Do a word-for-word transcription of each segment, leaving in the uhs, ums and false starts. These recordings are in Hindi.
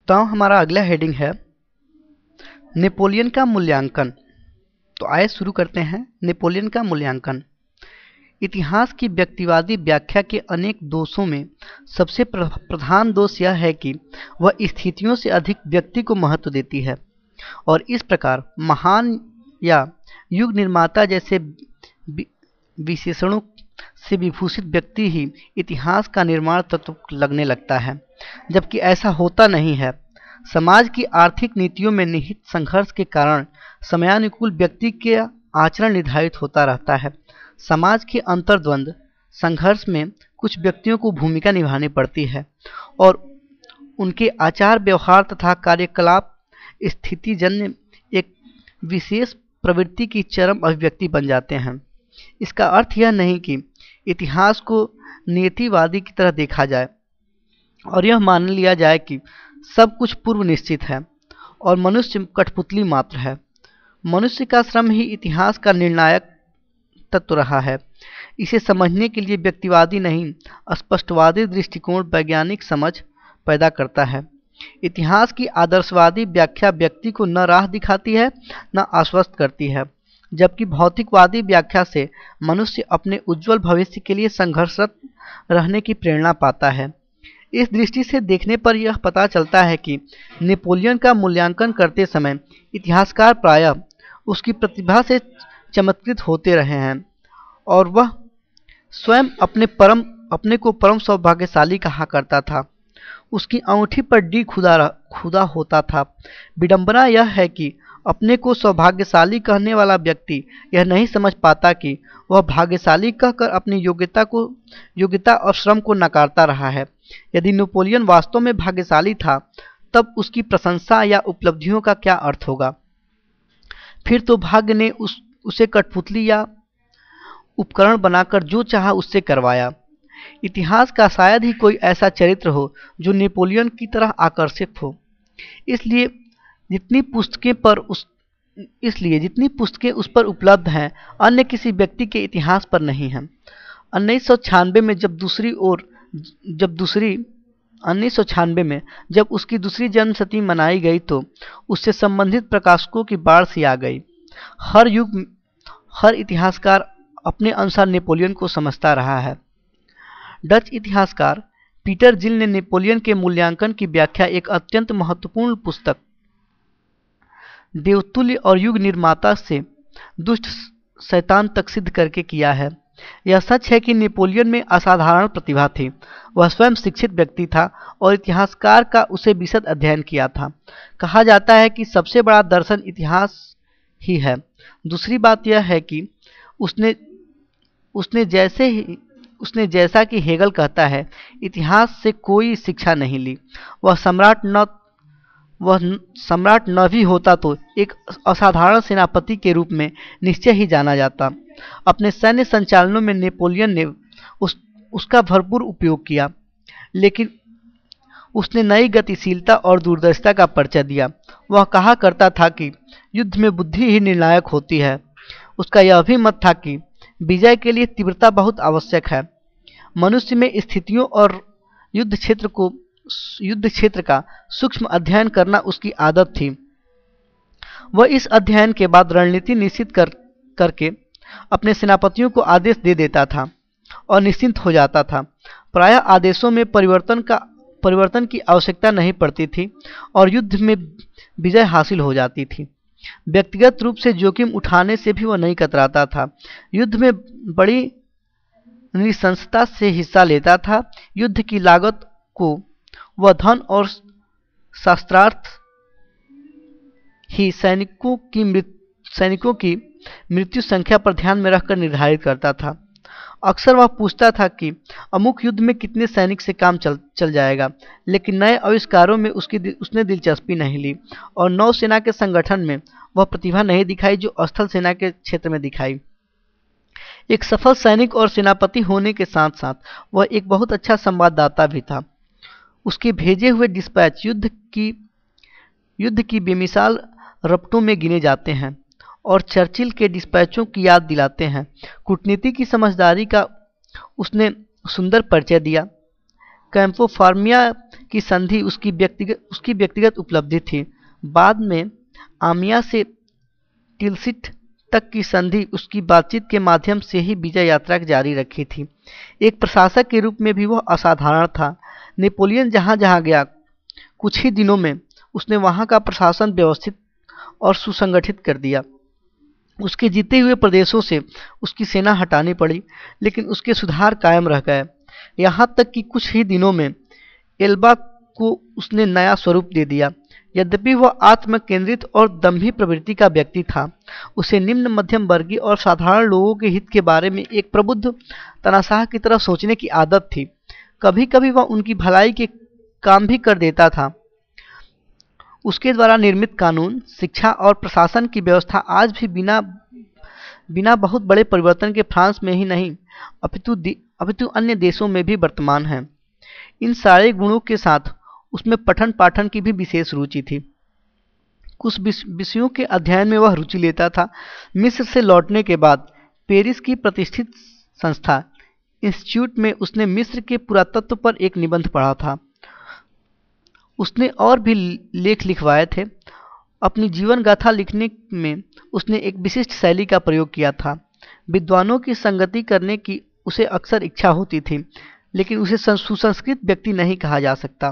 तो हमारा अगला हेडिंग है नेपोलियन का मूल्यांकन। तो आइए शुरू करते हैं। नेपोलियन का मूल्यांकन। इतिहास की व्यक्तिवादी व्याख्या के अनेक दोषों में सबसे प्रधान दोष यह है कि वह स्थितियों से अधिक व्यक्ति को महत्व देती है, और इस प्रकार महान या युग निर्माता जैसे विशेषणों से विभूषित व्यक्ति ही इतिहास का निर्माण तत्व लगने लगता है, जबकि ऐसा होता नहीं है। समाज की आर्थिक नीतियों में निहित संघर्ष के कारण समयानुकूल व्यक्ति के आचरण निर्धारित होता रहता है। समाज के अंतर्द्वंद संघर्ष में कुछ व्यक्तियों को भूमिका निभानी पड़ती है और उनके आचार व्यवहार तथा कार्यकलाप स्थितिजन्य एक विशेष प्रवृत्ति की चरम अभिव्यक्ति बन जाते हैं। इसका अर्थ यह नहीं कि इतिहास को नियतिवादी की तरह देखा जाए और यह मान लिया जाए कि सब कुछ पूर्व निश्चित है और मनुष्य कठपुतली मात्र है। मनुष्य का श्रम ही इतिहास का निर्णायक तत्व रहा है। इसे समझने के लिए व्यक्तिवादी नहीं, स्पष्टवादी दृष्टिकोण वैज्ञानिक समझ पैदा करता है। इतिहास की आदर्शवादी व्याख्या व्यक्ति को न राह दिखाती है न आश्वस्त करती है, जबकि भौतिकवादी व्याख्या से मनुष्य अपने उज्जवल भविष्य के लिए संघर्षरत रहने की प्रेरणा पाता है। इस दृष्टि से देखने पर यह पता चलता है कि नेपोलियन का मूल्यांकन करते समय इतिहासकार प्रायः उसकी प्रतिभा से चमत्कृत होते रहे हैं और वह स्वयं अपने परम अपने को परम सौभाग्यशाली कहा करता था। उसकी अंगूठी पर डी खुदा खुदा होता था। विडंबना यह है कि अपने को सौभाग्यशाली कहने वाला व्यक्ति यह नहीं समझ पाता कि वह भाग्यशाली कहकर अपनी योग्यता को योग्यता और श्रम को नकारता रहा है। यदि नेपोलियन वास्तव में भाग्यशाली था, तब उसकी प्रशंसा या उपलब्धियों का क्या अर्थ होगा? फिर तो भाग्य ने उस उसे कठपुतली या उपकरण बनाकर जो चाहा उससे करवाया। इतिहास का शायद ही कोई ऐसा चरित्र हो जो नेपोलियन की तरह आकर्षक हो। इसलिए जितनी पुस्तकें पर उस इसलिए जितनी पुस्तकें उस पर उपलब्ध हैं, अन्य किसी व्यक्ति के इतिहास पर नहीं हैं। उन्नीस सौ छियानवे में जब दूसरी ओर जब दूसरी उन्नीस सौ छियानवे में जब उसकी दूसरी जन्मशती मनाई गई तो उससे संबंधित प्रकाशकों की बाढ़ सी आ गई। हर युग हर इतिहासकार अपने अनुसार नेपोलियन को समझता रहा है। डच इतिहासकार पीटर जिल ने नेपोलियन के मूल्यांकन की व्याख्या एक अत्यंत महत्वपूर्ण पुस्तक देवतुल्य और युग निर्माता से दुष्ट शैतान तक सिद्ध करके किया है। यह सच है कि नेपोलियन में असाधारण प्रतिभा थी। वह स्वयं शिक्षित व्यक्ति था और इतिहासकार का उसे विशद अध्ययन किया था। कहा जाता है कि सबसे बड़ा दर्शन इतिहास ही है। दूसरी बात यह है कि उसने उसने जैसे ही उसने जैसा कि हेगल कहता है, इतिहास से कोई शिक्षा नहीं ली। वह सम्राट न वह सम्राट न भी होता तो एक असाधारण सेनापति के रूप में निश्चय ही जाना जाता। अपने सैन्य संचालनों में नेपोलियन ने उस उसका भरपूर उपयोग किया, लेकिन उसने नई गतिशीलता और दूरदर्शिता का परिचय दिया। वह कहा करता था कि युद्ध में बुद्धि ही निर्णायक होती है। उसका यह भी मत था कि विजय के लिए तीव्रता बहुत आवश्यक है। मनुष्य में स्थितियों और युद्ध क्षेत्र को युद्ध क्षेत्र का सूक्ष्म अध्ययन करना उसकी आदत थी। वह इस अध्ययन के बाद रणनीति निश्चित कर करके अपने सेनापतियों को आदेश दे देता था और निश्चिंत हो जाता था। प्रायः आदेशों में परिवर्तन का परिवर्तन की आवश्यकता नहीं पड़ती थी और युद्ध में विजय हासिल हो जाती थी। व्यक्तिगत रूप से जोखिम उठाने से भी वह नहीं कतराता था। युद्ध में बड़ी निशंसता से हिस्सा लेता था। युद्ध की लागत को वह धन और शास्त्रार्थ ही सैनिकों की मृत्यु सैनिकों की मृत्यु संख्या पर ध्यान में रखकर निर्धारित करता था। अक्सर वह पूछता था कि अमुक युद्ध में कितने सैनिक से काम चल चल जाएगा, लेकिन नए आविष्कारों में उसकी उसने दिलचस्पी नहीं ली और नौसेना के संगठन में वह प्रतिभा नहीं दिखाई जो स्थल सेना के क्षेत्र में दिखाई। एक सफल सैनिक और सेनापति होने के साथ साथ वह एक बहुत अच्छा संवाददाता भी था। उसके भेजे हुए डिस्पैच युद्ध की युद्ध की बेमिसाल रपटों में गिने जाते हैं और चर्चिल के डिस्पैचों की याद दिलाते हैं। कूटनीति की समझदारी का उसने सुंदर परिचय दिया। कैंपो फार्मिया की संधि उसकी व्यक्तिगत उसकी व्यक्तिगत उपलब्धि थी। बाद में आमिया से टिलसिट तक की संधि उसकी बातचीत के माध्यम से ही विजय यात्रा जारी रखी थी। एक प्रशासक के रूप में भी वह असाधारण था। नेपोलियन जहाँ जहाँ गया, कुछ ही दिनों में उसने वहाँ का प्रशासन व्यवस्थित और सुसंगठित कर दिया। उसके जीते हुए प्रदेशों से उसकी सेना हटानी पड़ी, लेकिन उसके सुधार कायम रह गए। यहाँ तक कि कुछ ही दिनों में एल्बा को उसने नया स्वरूप दे दिया। यद्यपि वह आत्म केंद्रित और दंभी प्रवृत्ति का व्यक्ति था, उसे निम्न मध्यम वर्गीय और साधारण लोगों के हित के बारे में एक प्रबुद्ध तानाशाह की तरह सोचने की आदत थी। कभी कभी वह उनकी भलाई के काम भी कर देता था। उसके द्वारा निर्मित कानून, शिक्षा और प्रशासन की व्यवस्था आज भी बिना बिना बहुत बड़े परिवर्तन के फ्रांस में ही नहीं अपितु अपितु अन्य देशों में भी वर्तमान है। इन सारे गुणों के साथ उसमें पठन पाठन की भी विशेष रुचि थी। कुछ विषयों के अध्ययन में वह रुचि लेता था। मिस्र से लौटने के बाद पेरिस की प्रतिष्ठित संस्था इंस्टीट्यूट में उसने मिस्र के पुरातत्व पर एक निबंध पढ़ा था। उसने और भी लेख लिखवाए थे। अपनी जीवन गाथा लिखने में उसने एक विशिष्ट शैली का प्रयोग किया था। विद्वानों की संगति करने की उसे अक्सर इच्छा होती थी, लेकिन उसे सुसंस्कृत व्यक्ति नहीं कहा जा सकता।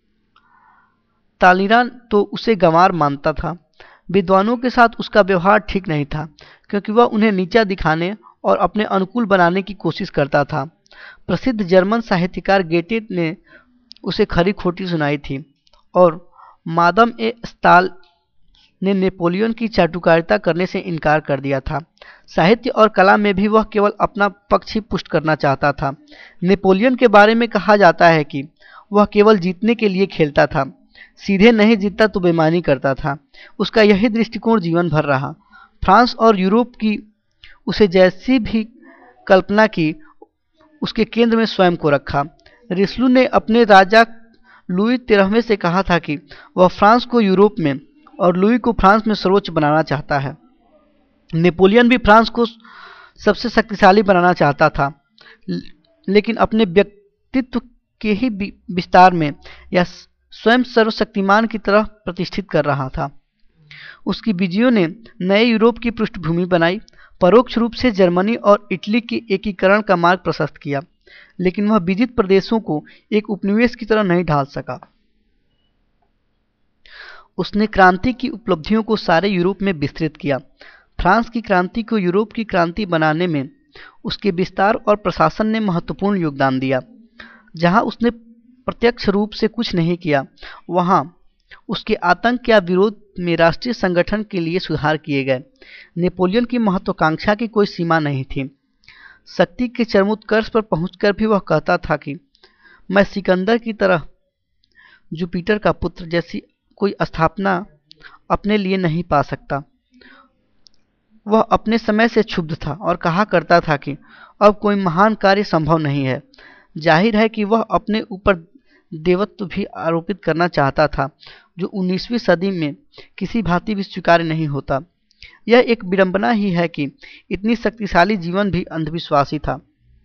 तालीरान तो उसे गंवार मानता था। विद्वानों के साथ उसका व्यवहार ठीक नहीं था, क्योंकि वह उन्हें नीचा दिखाने और अपने अनुकूल बनाने की कोशिश करता था। प्रसिद्ध जर्मन साहित्यकार गेटे ने उसे खरी खोटी सुनाई थी, और मादम ए स्टाल ने नेपोलियन की चाटुकारिता करने से इनकार कर दिया था। साहित्य और कला में भी वह केवल अपना पक्ष ही पुष्ट करना चाहता था। नेपोलियन के बारे में कहा जाता है कि वह केवल जीतने के लिए खेलता था, सीधे नहीं जीतता तो बेईमानी करता था। उसका यही दृष्टिकोण जीवन भर रहा। फ्रांस और यूरोप की उसे जैसी भी कल्पना की, उसके केंद्र में स्वयं को रखा। रिस्लू ने अपने राजा लुई तेरहवें से कहा था कि वह फ्रांस को यूरोप में और लुई को फ्रांस में सर्वोच्च बनाना चाहता है। नेपोलियन भी फ्रांस को सबसे शक्तिशाली बनाना चाहता था, लेकिन अपने व्यक्तित्व के ही विस्तार में यह स्वयं सर्वशक्तिमान की तरह प्रतिष्ठित कर रहा था। उसकी विजयों ने नए यूरोप की पृष्ठभूमि बनाई, परोक्ष रूप से जर्मनी और इटली के एकीकरण का मार्ग प्रशस्त किया, लेकिन वह विजित प्रदेशों को एक उपनिवेश की तरह नहीं ढाल सका। उसने क्रांति की उपलब्धियों को सारे यूरोप में विस्तृत किया। फ्रांस की क्रांति को यूरोप की क्रांति बनाने में उसके विस्तार और प्रशासन ने महत्वपूर्ण योगदान दिया। जहां उसने प्रत्यक्ष रूप से कुछ नहीं किया, वहां उसके आतंक या विरोध में राष्ट्रीय संगठन के लिए सुधार किए गए। नेपोलियन की महत्वाकांक्षा की कोई सीमा नहीं थी। शक्ति के चरमोत्कर्ष पर पहुंचकर भी वह कहता था कि मैं सिकंदर की तरह जुपिटर का पुत्र जैसी कोई स्थापना अपने लिए नहीं पा सकता। वह अपने समय से क्षुब्ध था और कहा करता था कि अब कोई महान कार्य संभव नहीं है। जाहिर है कि वह अपने ऊपर देवत्व भी आरोपित करना चाहता था, जो उन्नीसवीं सदी में किसी भांति भी स्वीकार्य नहीं होता। यह एक विडंबना ही है कि इतनी शक्तिशाली जीवन भी अंधविश्वासी था।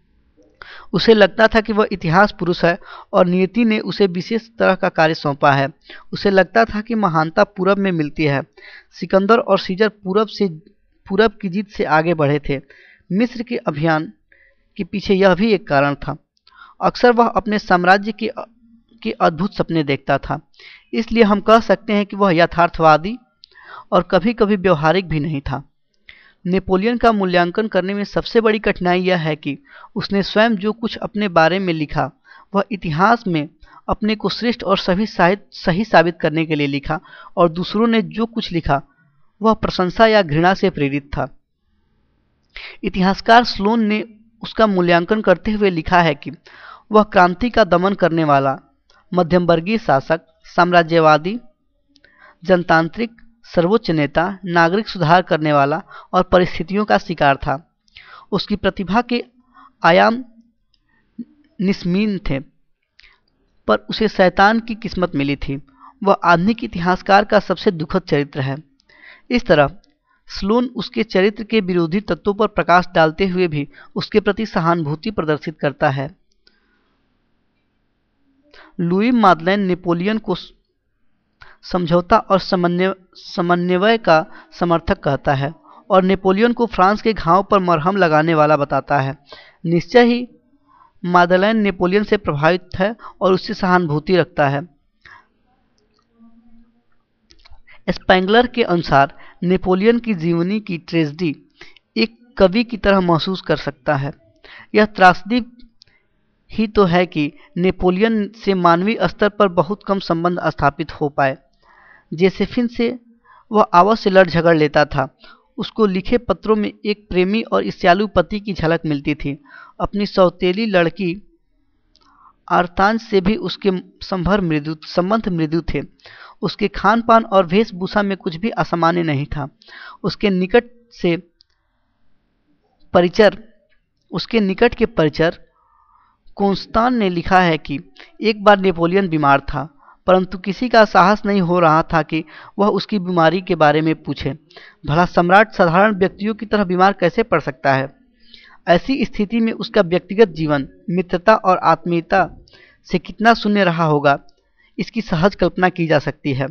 उसे लगता था कि वह इतिहास पुरुष है और नियति ने उसे विशेष तरह का कार्य सौंपा है। उसे लगता था कि महानता पूरब में मिलती है। सिकंदर और सीजर पूरब से पूरब की जीत से आगे बढ़े थे। मिस्र के अभियान के पीछे यह भी एक कारण था। अक्सर वह अपने साम्राज्य के के अद्भुत सपने देखता था, इसलिए हम कह सकते हैं कि वह यथार्थवादी और कभी कभी व्यवहारिक भी नहीं था। नेपोलियन का मूल्यांकन करने में सबसे बड़ी कठिनाई यह है कि उसने स्वयं जो कुछ अपने बारे में लिखा, वह इतिहास में अपने को श्रेष्ठ और सभी सही साबित करने के लिए लिखा, और दूसरों ने जो कुछ लिखा वह प्रशंसा या घृणा से प्रेरित था। इतिहासकार स्लोन ने उसका मूल्यांकन करते हुए लिखा है कि वह क्रांति का दमन करने वाला, मध्यम वर्गीय शासक, साम्राज्यवादी, जनतांत्रिक, सर्वोच्च नेता, नागरिक सुधार करने वाला और परिस्थितियों का शिकार था। उसकी प्रतिभा के आयाम निस्मीन थे, पर उसे शैतान की किस्मत मिली थी। वह आधुनिक इतिहासकार का सबसे दुखद चरित्र है। इस तरह स्लोन उसके चरित्र के विरोधी तत्वों पर प्रकाश डालते हुए भी उसके प्रति सहानुभूति प्रदर्शित करता है। लुई मादलेन नेपोलियन को समझौता और समन्वय समन्वय का समर्थक कहता है और नेपोलियन को फ्रांस के घाव पर मरहम लगाने वाला बताता है। निश्चय ही मादलेन नेपोलियन से प्रभावित है और उससे सहानुभूति रखता है। स्पेंगलर के अनुसार नेपोलियन की जीवनी की ट्रेजेडी एक कवि की तरह महसूस कर सकता है। यह त्रासदी ही तो है कि नेपोलियन से मानवीय स्तर पर बहुत कम संबंध स्थापित हो पाए। जोसेफिन से वह आवत से लड़ झगड़ लेता था। उसको लिखे पत्रों में एक प्रेमी और ईर्ष्यालु पति की झलक मिलती थी। अपनी सौतेली लड़की आर्तांज से भी उसके संभर मृदु संबंध मृदु थे। उसके खान पान और वेशभूषा में कुछ भी असामान्य नहीं था। उसके निकट से परिचर उसके निकट के परिचर कोंस्तान ने लिखा है कि एक बार नेपोलियन बीमार था, परंतु किसी का साहस नहीं हो रहा था कि वह उसकी बीमारी के बारे में पूछे। भला सम्राट साधारण व्यक्तियों की तरह बीमार कैसे पड़ सकता है? ऐसी स्थिति में उसका व्यक्तिगत जीवन मित्रता और आत्मीयता से कितना शून्य रहा होगा, इसकी सहज कल्पना की जा सकती है।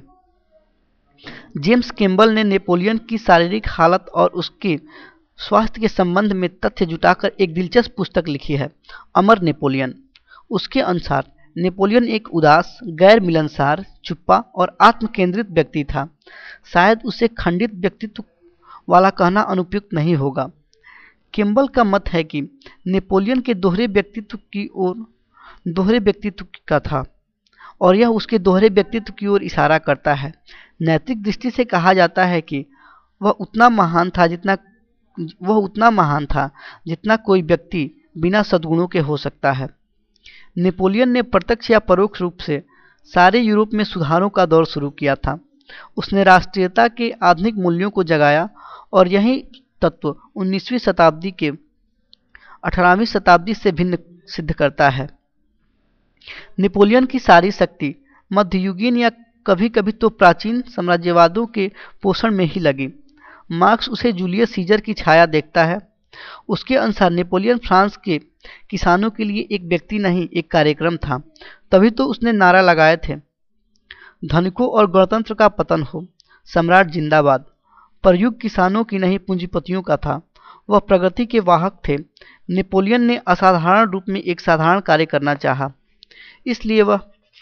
जेम्स कैम्बल ने नेपोलियन की शारीरिक हालत और उसके स्वास्थ्य के संबंध में तथ्य जुटाकर एक दिलचस्प पुस्तक लिखी है, अमर नेपोलियन। उसके अनुसार नेपोलियन एक उदास, गैर मिलनसार, चुप्पा और आत्मकेंद्रित व्यक्ति था। शायद उसे खंडित व्यक्तित्व वाला कहना अनुपयुक्त नहीं होगा। कैम्बल का मत है कि नेपोलियन के दोहरे व्यक्तित्व की ओर दोहरे व्यक्तित्व का था और यह उसके दोहरे व्यक्तित्व की ओर इशारा करता है। नैतिक दृष्टि से कहा जाता है कि वह उतना महान था जितना वह उतना महान था जितना कोई व्यक्ति बिना सद्गुणों के हो सकता है। नेपोलियन ने प्रत्यक्ष या परोक्ष रूप से सारे यूरोप में सुधारों का दौर शुरू किया था। उसने राष्ट्रीयता के आधुनिक मूल्यों को जगाया और यही तत्व उन्नीसवीं शताब्दी के अठारहवीं शताब्दी से भिन्न सिद्ध करता है। नेपोलियन की सारी शक्ति मध्ययुगीन या कभी कभी तो प्राचीन साम्राज्यवादों के पोषण में ही लगी। मार्क्स उसे जूलियस सीजर की छाया देखता है। उसके अनुसार नेपोलियन फ्रांस के किसानों के लिए एक व्यक्ति नहीं, एक कार्यक्रम था। तभी तो उसने नारा लगाए थे, धनिकों और गणतंत्र का पतन हो, सम्राट जिंदाबाद। पर युग किसानों की नहीं, पूंजीपतियों का था। वह प्रगति के वाहक थे। नेपोलियन ने असाधारण रूप में एक साधारण कार्य करना चाहा, इसलिए वह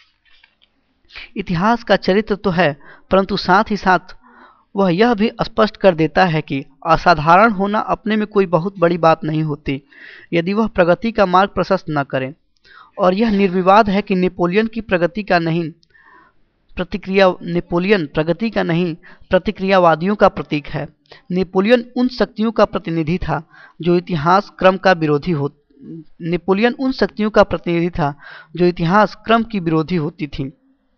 इतिहास का चरित्र तो है, परंतु साथ ही साथ वह यह भी स्पष्ट कर देता है कि असाधारण होना अपने में कोई बहुत बड़ी बात नहीं होती, यदि वह प्रगति का मार्ग प्रशस्त न करे। और यह निर्विवाद है कि नेपोलियन की प्रगति का नहीं प्रतिक्रिया नेपोलियन प्रगति का नहीं प्रतिक्रियावादियों का प्रतीक है। नेपोलियन उन शक्तियों का प्रतिनिधि था जो इतिहास क्रम का विरोधी हो नेपोलियन उन शक्तियों का प्रतिनिधि था जो इतिहास क्रम की विरोधी होती थी।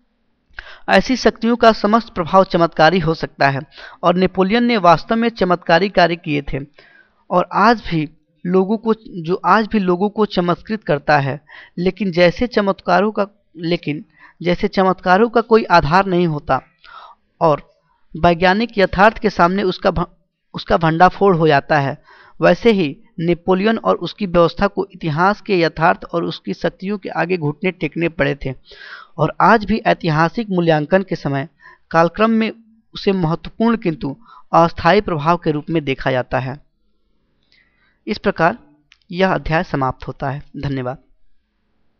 ऐसी शक्तियों का समस्त प्रभाव चमत्कारी हो सकता है और नेपोलियन ने वास्तव में चमत्कारी कार्य किए थे और आज भी लोगों को जो आज भी लोगों को चमत्कृत करता है। लेकिन जैसे चमत्कारों का लेकिन जैसे चमत्कारों का कोई आधार नहीं होता और वैज्ञानिक यथार्थ के सामने उसका भ, उसका भंडाफोड़ हो जाता है, वैसे ही नेपोलियन और उसकी व्यवस्था को इतिहास के यथार्थ और उसकी शक्तियों के आगे घुटने टेकने पड़े थे। और आज भी ऐतिहासिक मूल्यांकन के समय कालक्रम में उसे महत्वपूर्ण किंतु अस्थायी प्रभाव के रूप में देखा जाता है। इस प्रकार यह अध्याय समाप्त होता है। धन्यवाद।